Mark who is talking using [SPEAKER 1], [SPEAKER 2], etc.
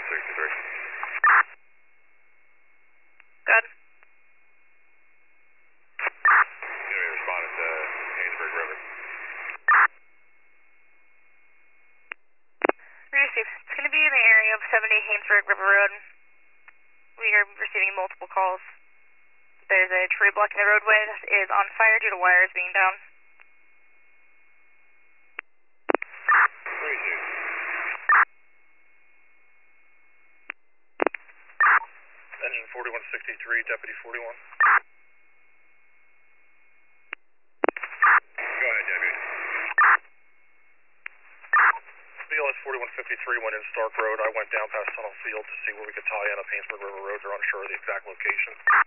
[SPEAKER 1] 4163.
[SPEAKER 2] Good.
[SPEAKER 1] Give me a response to Haynesburg River.
[SPEAKER 2] Receive. It's going to be in the area of 70 Haynesburg River Road. We are receiving multiple calls. There's a tree blocking the roadway that is on fire due to wires being down.
[SPEAKER 1] 32. Engine 4163, Deputy 41. Go ahead, Deputy. BLS 4153 went in Stark Road. I went down past Tunnel Field to see where we could tie in up Haynesburg River Road. They're unsure of the exact location.